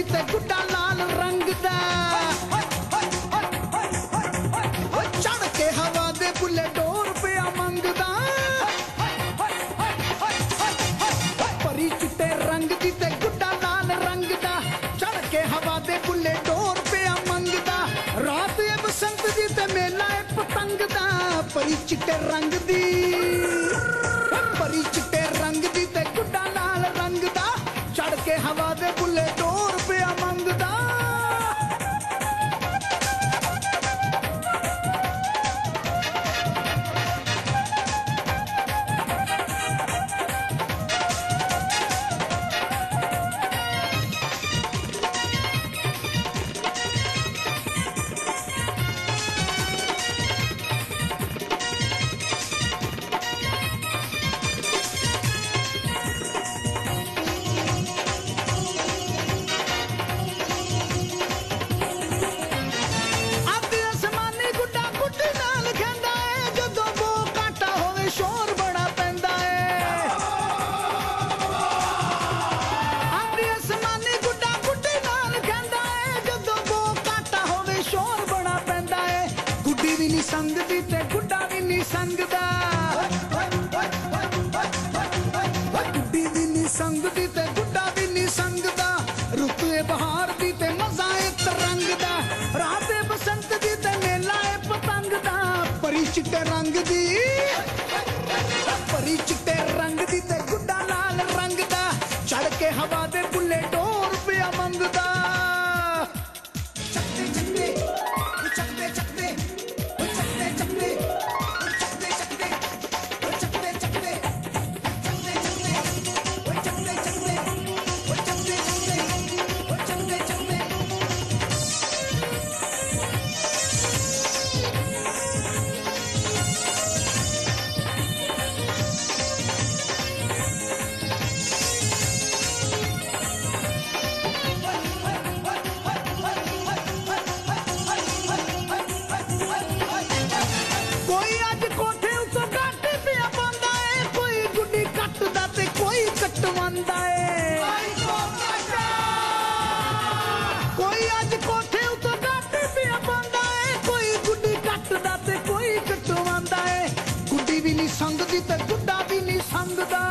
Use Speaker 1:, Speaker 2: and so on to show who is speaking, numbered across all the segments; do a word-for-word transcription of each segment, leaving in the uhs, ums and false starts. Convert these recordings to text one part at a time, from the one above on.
Speaker 1: दी ते गुड्डा लाल रंग दा चढ़ के हवा दे बुले डोर पिया मंगदा परी चिट्टे रंग दी ते गुड्डा लाल रंग दा चढ़ के हवा दे बुले डोर पिया मंगदा रात ए बसंत दी ते मेला ए पतंग दा परी चिट्टे रंग दी परी चिट्टे रंग दी ते गुड्डा लाल रंग दा चढ़ के हवा दे बुले डोर पिया मंगदा संग दी ते गुड्डा भी नहीं संगदा गुड्डी भी नहीं संग दी ते गुड्डा भी नहीं संगदा रुत ए बहार दी ते मजा ए तरंग दा रात ए बसंत दी ते मेला ए पतंग दा परी चिट्टे रंग दी परी चिट्टे रंग दी ते गुड्डा लाल रंग दा चढ़ के हवा दे बुले डोर पिया मंगदा चकते चकते चकते चकते कटवांदा है कोई अज कोठे उतो गाटे पिया पांदा है कोई गुड्डी कटदा ते कोई कटवांदा है गुड्डी भी नहीं संगदी ते गुड्डा भी नहीं संगदा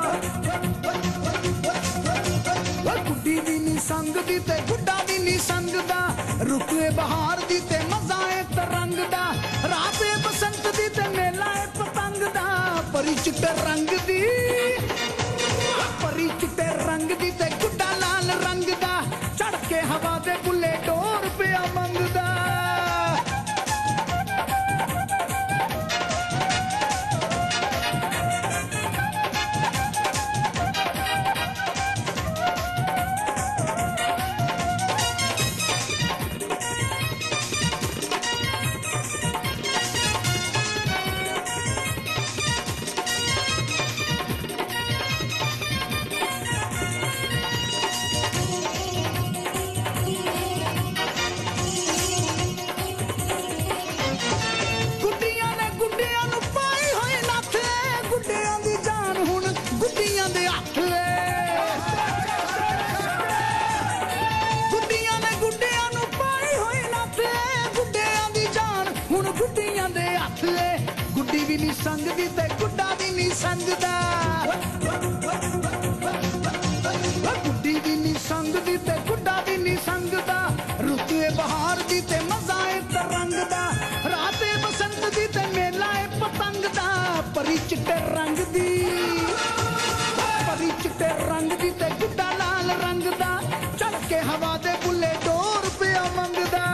Speaker 1: गुड्डी भी नहीं संगदी ते गुड्डा भी नहीं संगदा रुके बहार दी ते मजा ए तरंग दा रात ए बसंत दी ते मेला ए पतंग दा परी चिट्टे रंग दी परी चिट्टे रंग दी ते गुड्डा लाल रंग दा चढ़ के हवा दे बुले डोर पिया मंगदा गुड्डी भी नहीं संगदी ते गुड्डा भी नहीं संगदा गुड्डी भी नहीं संगदी ते गुड्डा भी नहीं संगदा रुत ए बहार दी ते मजा ए तरंग दा रात ए बसंत दी ते मेला ए पतंग दा परी चिट्टे रंग दी परी चिट्टे रंग दी ते गुड्डा लाल रंग दा चढ़ के हवा दे बुले डोर पिया मंगदा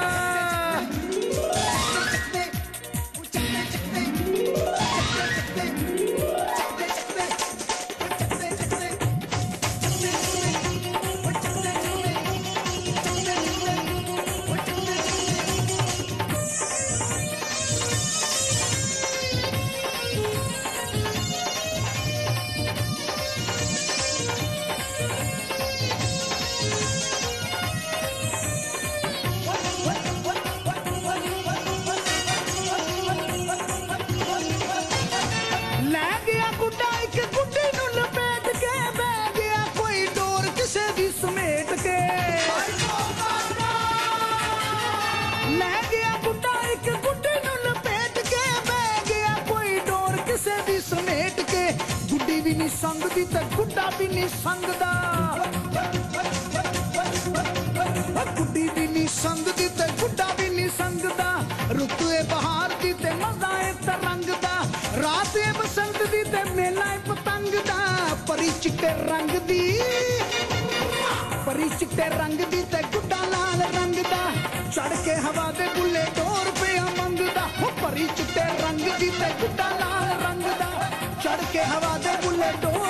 Speaker 1: ਵੀ ਨਹੀਂ ਸੰਗਦੀ ਤੇ ਗੁੱਡਾ ਵੀ ਨਹੀਂ ਸੰਗਦਾ ਗੁੱਡੀ ਵੀ ਨਹੀਂ ਸੰਗਦੀ ਤੇ ਗੁੱਡਾ ਵੀ ਨਹੀਂ ਸੰਗਦਾ ਰੁੱਤ ਏ ਬਹਾਰ ਦੀ ਤੇ ਮਜ਼ਾ ਏ ਤਰੰਗ ਦਾ ਰਾਤ ਏ ਬਸੰਤ ਦੀ ਤੇ ਮੇਲਾ ਏ ਪਤੰਗ ਦਾ ਪਰੀ ਚਿੱਟੇ ਰੰਗ ਦੀ ਪਰੀ ਚਿੱਟੇ ਰੰਗ ਦੀ ਤੇ ਗੁੱਡਾ ਲਾਲ ਰੰਗ ਦਾ ਚੜ ਕੇ ਹਵਾ ਦੇ ਬੁੱਲੇ ਦੋ ਰੁਪਇਆ ਮੰਗਦਾ ਹੋ ਪਰੀ ਚਿੱਟੇ ਰੰਗ ਦੀ ਤੇ ਗੁੱਡਾ ਲਾਲ ਰੰਗ ਦਾ ਚੜ ਕੇ ਹਵਾ ਦੇ ਬੁੱਲੇ ਦੋ